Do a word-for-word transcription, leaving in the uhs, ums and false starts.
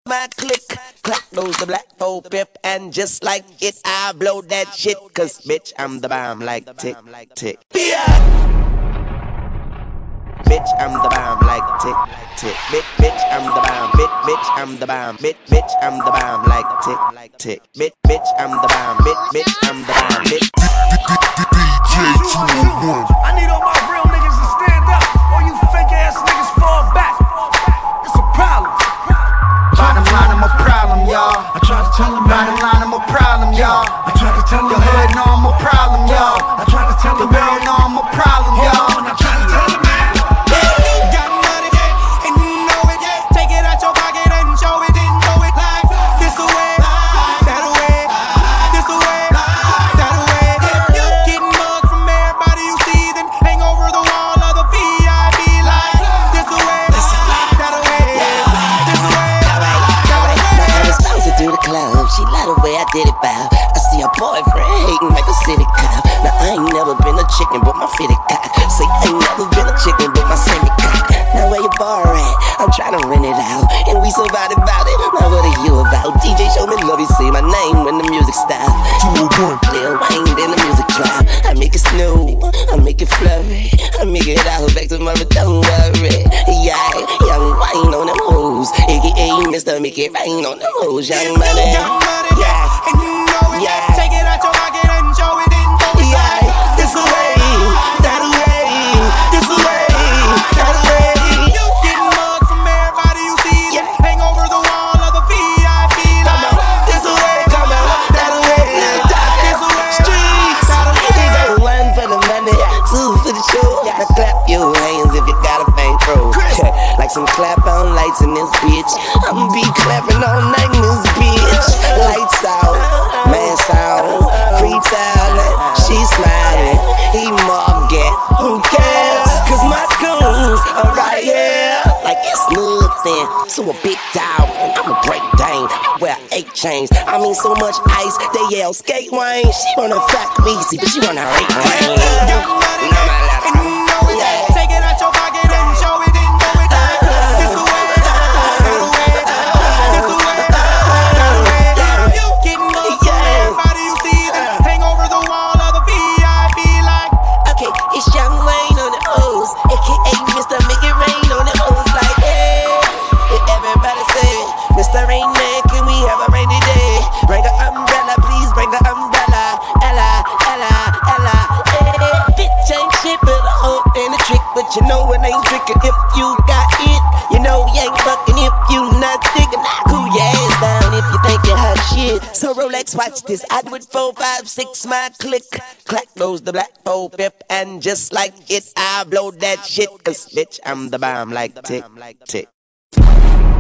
My click, clack goes the black pole pip, and just like it, I blow that shit, cause bitch, I'm the bomb like tick, tick. Yeah. Bitch, I'm the bomb like tick, tick. Bitch, bitch, I'm the bomb. Bitch, bitch, I'm the bomb. Bitch, bitch, I'm the bomb like tick, tick. Bitch, bitch, I'm the bomb. Bitch, bitch, I'm the bomb. Bitch. D J two oh one. I need all my real niggas to stand up. All you fake ass niggas fall back. It's a problem. Bottom line, I'm a problem, y'all. I tried to tell them. Bottom line, I'm a problem, y'all. I tried to tell them. The hood know I'm a problem, y'all. I tried to tell The them. world know I'm a problem, y'all. I tried to tell them. She love the way I did it, bow. I see her boyfriend hating like a city cop. Now I ain't never been a chicken, but my fitted cock. Say I ain't never been a chicken, but my semi cock. Now where your bar at? I'm trying to rent it out, and we so about it, about it. Now what are you about? D J show me love, you say my name when the music stops. two oh one. Lil Wayne, then the music drop. I make it snow, I make it flurry, I make it out back to mama, don't worry. Yeah, young Wayne on them hoes, A K A Mister Make It Rain on them hoes, young money. Yeah, and you know it, yeah. Take it out your pocket and show it in both yeah. This the way, that way, this the way, that way. You getting mugged from everybody you see. Yeah. Hang over the wall of the V I P Come on, this the way, come on, that way, This way, streets. Either one for the money, two for the show. Now clap your hands if you got a bankroll. Like some clap on lights in this bitch. I'ma be clapping all night in this bitch. Lights out, mask out, free talent, she smiling, he Morgan, who cares? Cause my goons are right here, like it's nothing. So a big dog, I'ma break down, I wear eight chains, I mean so much ice, they yell skate Wayne. She wanna fuck me, see, but she wanna rape Wayne. and you know it, Yeah. Take it out your pocket and show it in both This way, that way, this way, that way. You getting mugged from everybody you see. Hang over the wall of the V I P like. Okay, it's Young Wayne on the O's, A K A Mister Make It Rain on the O's like, hey. And everybody say, Mister Rain Man, can we have a rainy day? Bring an umbrella, please bring an umbrella. Ella, Ella, Ella, hey. Bitch ain't shit but a hoe and a trick, but you know it ain't trickin' if you got it. You know you ain't fucking if you not thinking. I cool your ass down if you think you hot shit. So Rolex, watch this. I do it four, five, six, my click. Clack goes the black pole pip, and just like it, I blow that shit. Cause bitch, I'm the bomb like tick, tick.